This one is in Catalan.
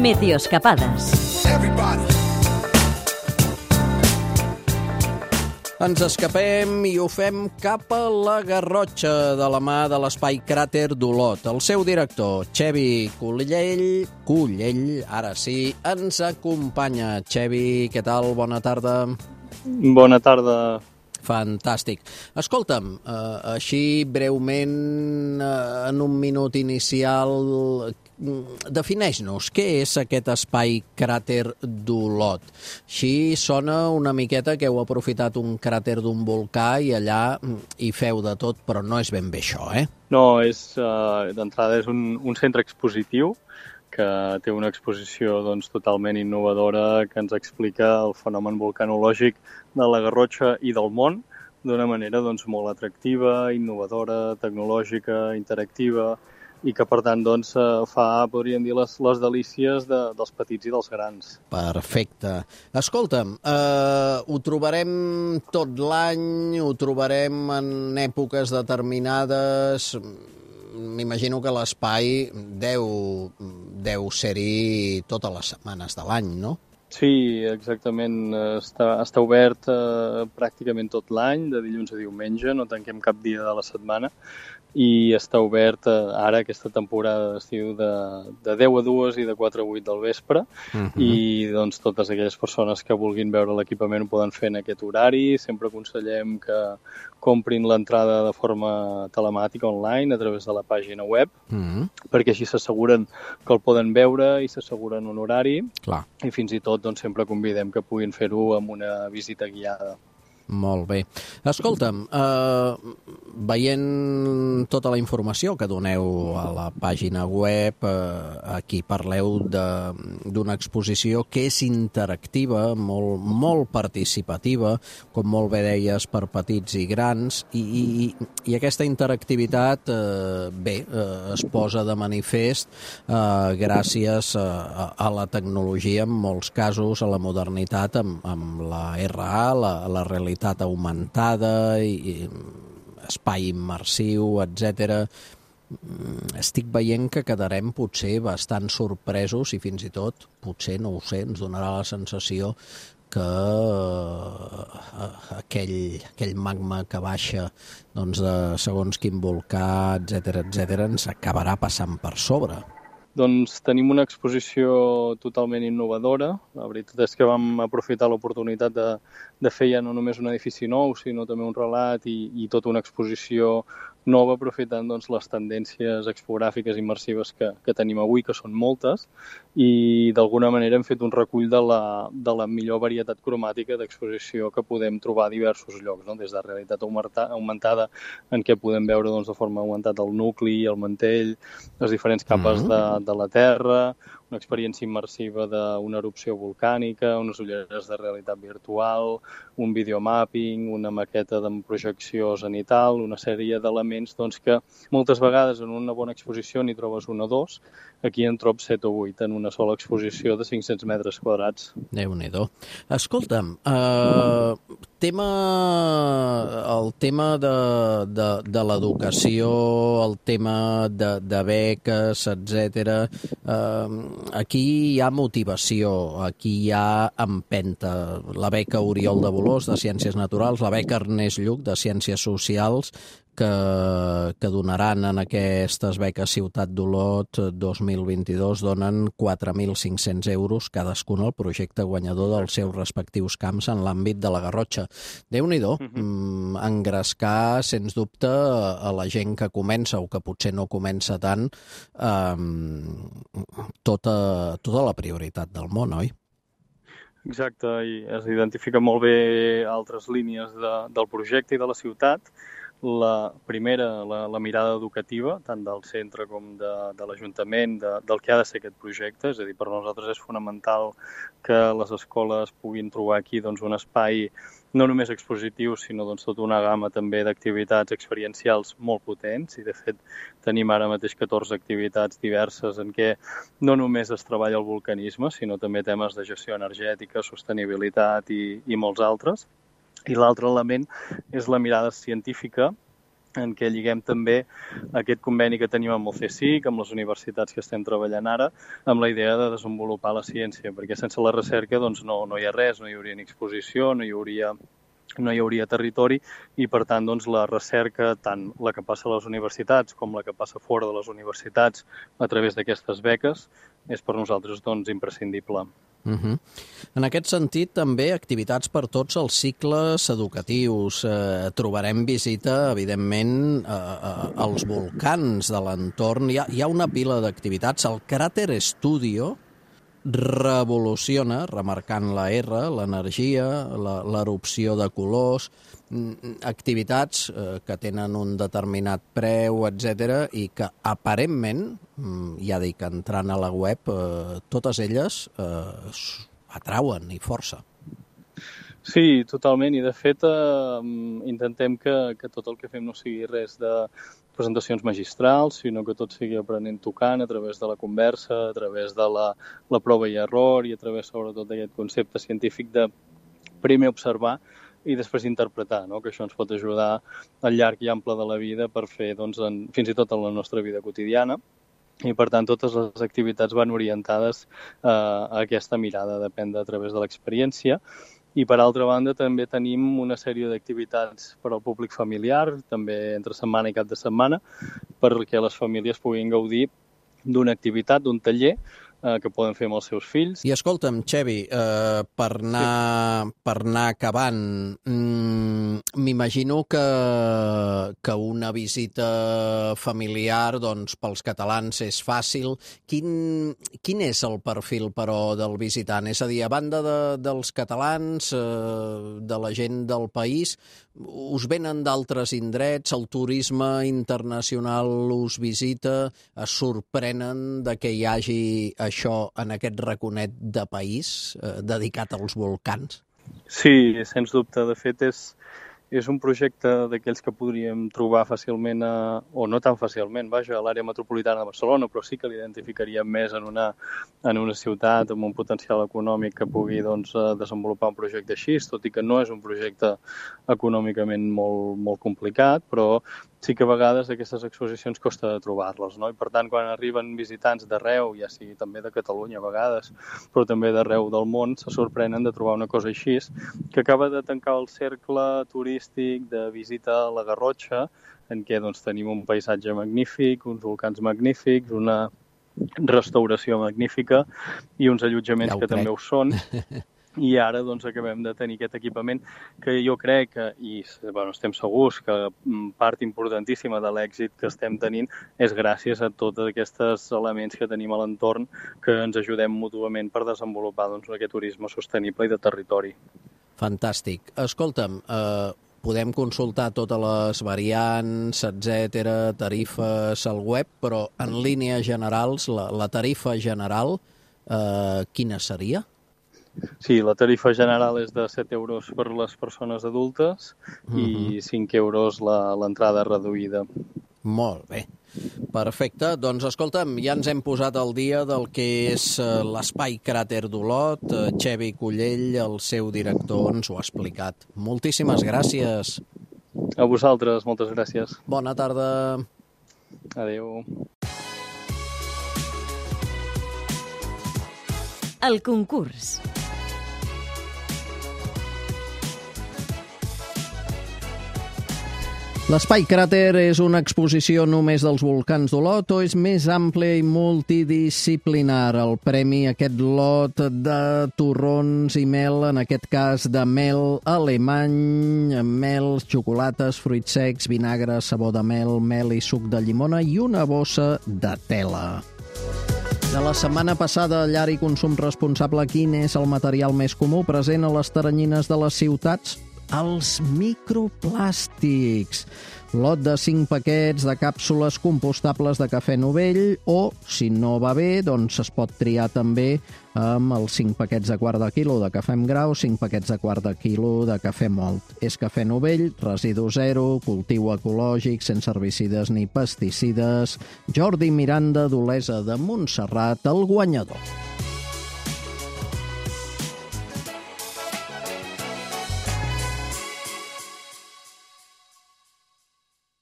Meteoescapades. Ens escapem i ho fem cap a la Garrotxa de la mà de l'Espai Cràter d'Olot. El seu director, Xevi Cullell, ara sí, ens acompanya. Xevi, què tal? Bona tarda. Bona tarda. Fantàstic. Escolta'm, així breument, en un minut inicial, defineix-nos què és aquest espai cràter d'Olot. Així sona una miqueta que heu aprofitat un cràter d'un volcà i allà hi feu de tot, però no és ben bé això, eh? No, d'entrada és un centre expositiu que té una exposició totalment innovadora que ens explica el fenomen volcanològic de la Garrotxa i del món d'una manera molt atractiva, innovadora, tecnològica, interactiva i que, per tant, fa, podríem dir, les delícies dels petits i dels grans. Perfecte. Escolta'm, ho trobarem tot l'any, ho trobarem en èpoques determinades. M'imagino que l'espai deu ser-hi totes les setmanes de l'any, no? Sí, exactament. Està obert pràcticament tot l'any, de dilluns a diumenge, no tanquem cap dia de la setmana, i està obert ara, aquesta temporada d'estiu, de 10 a 2 i de 4 a 8 del vespre, i totes aquelles persones que vulguin veure l'equipament ho poden fer en aquest horari. Sempre aconsellem que comprin l'entrada de forma telemàtica online a través de la pàgina web, perquè així s'asseguren que el poden veure i s'asseguren un horari. Clar. I fins i tot sempre convidem que puguin fer-ho amb una visita guiada. Molt bé. Escolta'm, veient tota la informació que doneu a la pàgina web, aquí parleu d'una exposició que és interactiva, molt participativa, com molt bé deies, per petits i grans, i aquesta interactivitat, es posa de manifest gràcies a la tecnologia, en molts casos, a la modernitat, amb la RA, la realitat augmentada, i espai immersiu, etc. Estic veient que quedarem potser bastant sorpresos i fins i tot, potser, no ho sé, ens donarà la sensació que aquell magma que baixa de segons quin volcà, etc., ens acabarà passant per sobre. Tenim una exposició totalment innovadora. La veritat és que vam aprofitar l'oportunitat de fer ja no només un edifici nou, sinó també un relat i tota una exposició nova, aprofitant les tendències expogràfiques immersives que tenim avui, que són moltes, i d'alguna manera hem fet un recull de la millor varietat cromàtica d'exposició que podem trobar a diversos llocs, no? Des de realitat augmentada, en què podem veure de forma augmentada el nucli, el mantell, les diferents capes de la Terra, una experiència immersiva d'una erupció volcànica, unes ulleres de realitat virtual, un videomapping, una maqueta de projecció zenital, una sèrie d'elements que moltes vegades en una bona exposició n'hi trobes un o dos, aquí en trobes 7 o 8 en una sola exposició de 500 metres quadrats. Déu-n'hi-do. Escolta'm, el tema de l'educació, el tema de beques, etc. Aquí hi ha motivació, aquí hi ha empenta. La beca Oriol de Bolòs, de Ciències Naturals, la beca Ernest Lluch, de Ciències Socials, que donaran en aquestes beques Ciutat d'Olot 2022, donen 4.500 euros cadascun al projecte guanyador dels seus respectius camps en l'àmbit de la Garrotxa. Déu-n'hi-do, engrescar, sens dubte, a la gent que comença o que potser no comença tant, tota la prioritat del món, oi? Exacte, i es identifiquen molt bé altres línies del projecte i de la ciutat. La primera, la mirada educativa, tant del centre com de l'Ajuntament, del que ha de ser aquest projecte. És a dir, per nosaltres és fonamental que les escoles puguin trobar aquí un espai no només expositiu, sinó tota una gamma també d'activitats experiencials molt potents. I, de fet, tenim ara mateix 14 activitats diverses en què no només es treballa el vulcanisme, sinó també temes de gestió energètica, sostenibilitat i molts altres. I l'altre element és la mirada científica en què lliguem també aquest conveni que tenim amb el CSIC, amb les universitats que estem treballant ara, amb la idea de desenvolupar la ciència, perquè sense la recerca doncs, no hi ha res, no hi hauria ni exposició, no hi hauria territori i, per tant, doncs, la recerca, tant la que passa a les universitats com la que passa fora de les universitats a través d'aquestes beques, és per nosaltres doncs, imprescindible. En aquest sentit, també activitats per tots els cicles educatius. Trobarem visita, evidentment, als volcans de l'entorn. Hi ha una pila d'activitats. El Cràter Studio revoluciona, remarcant la R, l'energia, l'erupció de colors, activitats que tenen un determinat preu, etc., i que aparentment, ja dic, entrant a la web, totes elles atrauen i força. Sí, totalment, i de fet intentem que tot el que fem no sigui res de presentacions magistrals, sinó que tot sigui aprenent tocant a través de la conversa, a través de la prova i error i a través sobretot d'aquest concepte científic de primer observar i després interpretar, no? Que això ens pot ajudar al llarg i ample de la vida per fer doncs, fins i tot en la nostra vida quotidiana. I, per tant, totes les activitats van orientades a aquesta mirada d'aprendre a través de l'experiència. I, per altra banda, també tenim una sèrie d'activitats per al públic familiar, també entre setmana i cap de setmana, perquè les famílies puguin gaudir d'una activitat, d'un taller, que poden fer amb els seus fills. I escolta'm, Xevi, per anar acabant, m'imagino que una visita familiar doncs, pels catalans és fàcil. Quin és el perfil, però, del visitant? És a dir, a banda dels catalans, de la gent del país, us venen d'altres indrets, el turisme internacional us visita, es sorprenen de que hi hagi això en aquest raconet de país dedicat als volcans? Sí, sens dubte. De fet, és un projecte d'aquells que podríem trobar fàcilment, o no tan fàcilment, vaja, a l'àrea metropolitana de Barcelona, però sí que l'identificaríem més en una ciutat amb un potencial econòmic que pugui doncs, desenvolupar un projecte així, tot i que no és un projecte econòmicament molt complicat, però sí que a vegades aquestes exposicions costa de trobar-les, no? I per tant, quan arriben visitants d'arreu, ja sigui també de Catalunya a vegades, però també d'arreu del món, se sorprenen de trobar una cosa així, que acaba de tancar el cercle turístic de visita a la Garrotxa, en què doncs, tenim un paisatge magnífic, uns volcans magnífics, una restauració magnífica i uns allotjaments que també ho són. I ara doncs, acabem de tenir aquest equipament que jo crec que, i estem segurs que part importantíssima de l'èxit que estem tenint és gràcies a tots aquests elements que tenim a l'entorn que ens ajudem mútuament per desenvolupar doncs, aquest turisme sostenible i de territori. Fantàstic. Escolta'm, podem consultar totes les variants, etc., tarifes al web, però en línies generals, la tarifa general, quina seria? Sí, la tarifa general és de 7 euros per les persones adultes i 5 euros l'entrada reduïda. Molt bé. Perfecte. Doncs, escolta'm, ja ens hem posat al dia del que és l'Espai Cràter d'Olot. Xevi Collell, el seu director, ens ho ha explicat. Moltíssimes gràcies. A vosaltres, moltes gràcies. Bona tarda. Adéu. El concurs. L'Espai Cràter és una exposició només dels volcans d'Olot o és més àmplia i multidisciplinar? El premi, aquest lot de torrons i mel, en aquest cas de mel alemany, mel, xocolates, fruits secs, vinagre, sabó de mel i suc de llimona i una bossa de tela. De la setmana passada, llar i consum responsable, quin és el material més comú present a les teranyines de les ciutats? Els microplàstics. Lot de 5 paquets de càpsules compostables de cafè novell o, si no va bé, doncs es pot triar també amb els 5 paquets de quart de quilo de cafè amb grau, 5 paquets de quart de quilo de cafè mòlt. És cafè novell, residu zero, cultiu ecològic, sense herbicides ni pesticides. Jordi Miranda, d'Olesa de Montserrat, el guanyador.